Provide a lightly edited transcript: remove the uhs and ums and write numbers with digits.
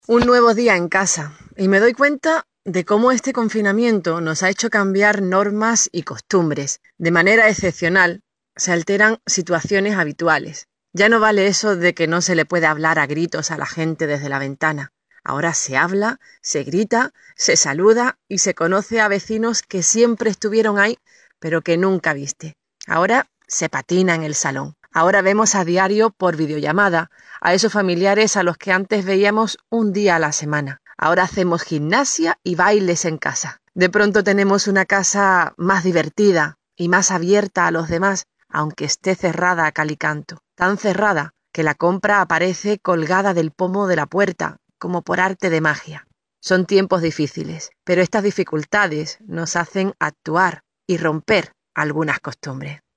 Un nuevo día en casa y me doy cuenta de cómo este confinamiento nos ha hecho cambiar normas y costumbres. De manera excepcional se alteran situaciones habituales. Ya no vale eso de que no se le puede hablar a gritos a la gente desde la ventana. Ahora se habla, se grita, se saluda y se conoce a vecinos que siempre estuvieron ahí, pero que nunca viste. Ahora se patina en el salón. Ahora vemos a diario por videollamada a esos familiares a los que antes veíamos un día a la semana. Ahora hacemos gimnasia y bailes en casa. De pronto tenemos una casa más divertida y más abierta a los demás, aunque esté cerrada a cal y canto. Tan cerrada que la compra aparece colgada del pomo de la puerta, como por arte de magia. Son tiempos difíciles, pero estas dificultades nos hacen actuar y romper algunas costumbres.